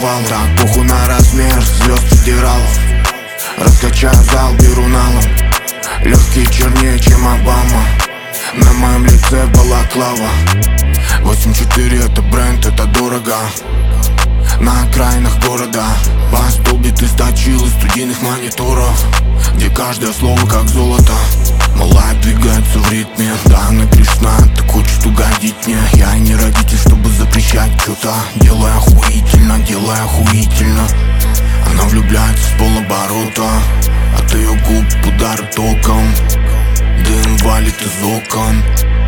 навал. Так похуй на размер звезд федералов. Раскачаю зал, беру налом. Легкие чернее, чем Обама. На моем лице балаклава. 8-4 это бренд, это дорого. На окраинах города вас долбит из точил и студийных мониторов, где каждое слово как золото. Малая двигается в ритме, да она грешна, так хочет угодить мне. Я не родитель, чтобы запрещать что-то. Делай охуительно, делай охуительно. Она влюбляется с полоборота. От ее губ удар током. Дым валит из окон.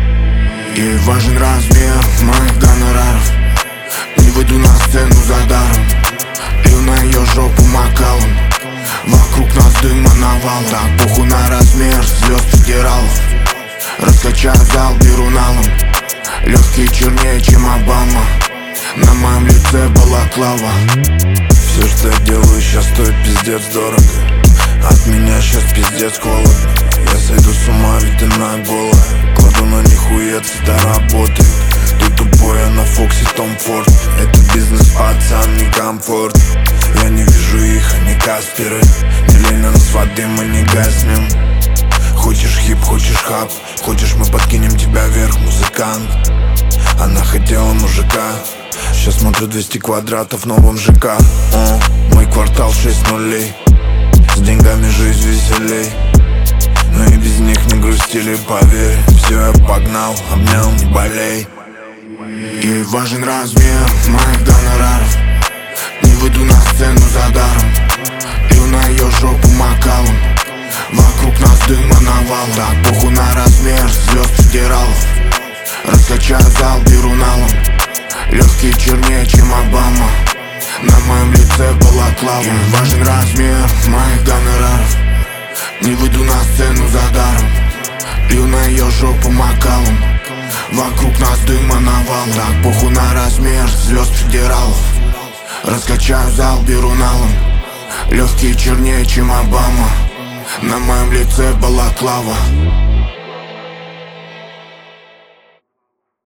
Ей важен размер моих гонораров. Не выйду на сцену за даром. Лью на ее жопу макалом. Вокруг нас дыма навал. Так похуй на размер звезд федералов. Раскачаю зал, беру налом. Легкие чернее, чем Обама. На моем лице балаклава. Все, что я делаю, сейчас стоит пиздец дорого. От меня сейчас пиздец холодно. Я сойду с ума, ведь она голая. Кладу на них хуец, это работает. Ты тупой, а на Фоксе Том Форд. Это бизнес, пацан, не комфорт. Я не вижу их, они касперы. Не лень на нас воды, мы не гаснем. Хочешь хип, хочешь хап. Хочешь, мы подкинем тебя вверх, музыкант. Она хотела мужика. Сейчас смотрю 200 квадратов в новом ЖК. Мой квартал 6 нулей. С деньгами жизнь веселей. Но и без них не грустили, поверь. Все, я погнал, обнял, не болей. Ей важен размер моих гонораров. Не выйду на сцену за даром. Лью на ее жопу макалом. Вокруг нас дыма навал. Так похуй на размер звезд федералов. Раскачаю зал, беру налом. Легкие чернее, чем Обама. На моем лице балаклава. Ей важен размер моих гонораров. Не выйду на сцену за даром. Лью на ее жопу макалом. Вокруг нас дыма навал. Так похуй на размер звезд федералов. Раскачаю зал, беру налом. Легкие чернее, чем Обама. На моем лице балаклава.